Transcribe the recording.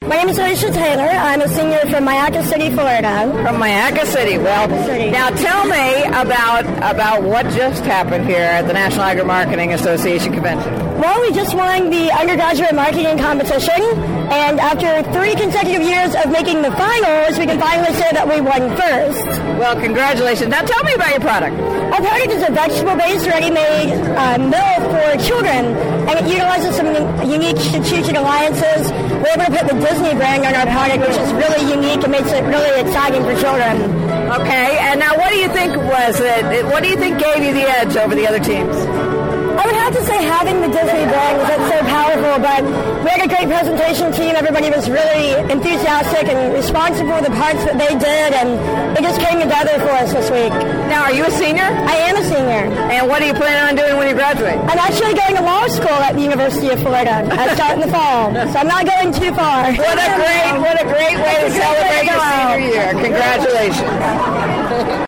My name is Alicia Taylor. I'm a senior from Mayaca City, Florida. From Mayaca City. Well, now tell me about what just happened here at the National Agri-Marketing Association Convention. Well, we just won the undergraduate marketing competition, and after 3 consecutive years of making the finals, we can finally say that we won first. Well, congratulations. Now tell me about your product. Our product is a vegetable-based, ready-made meal for children, and it utilizes some unique strategic alliances. We're able to put the Disney brand on our product, which is really unique and makes it really exciting for children. Okay, and now what do you think gave you the edge over the other teams? I would have to say having the Disney brand, because that's so powerful, but we had a great presentation team. Everybody was really enthusiastic and responsible for the parts that they did, and it just came together for us this week. Now, are you a senior? I am a senior. And what are you planning on doing when you graduate? I'm actually going to law school at the University of Florida. I start in the fall, so I'm not going too far. What a great way to celebrate your senior year. Congratulations.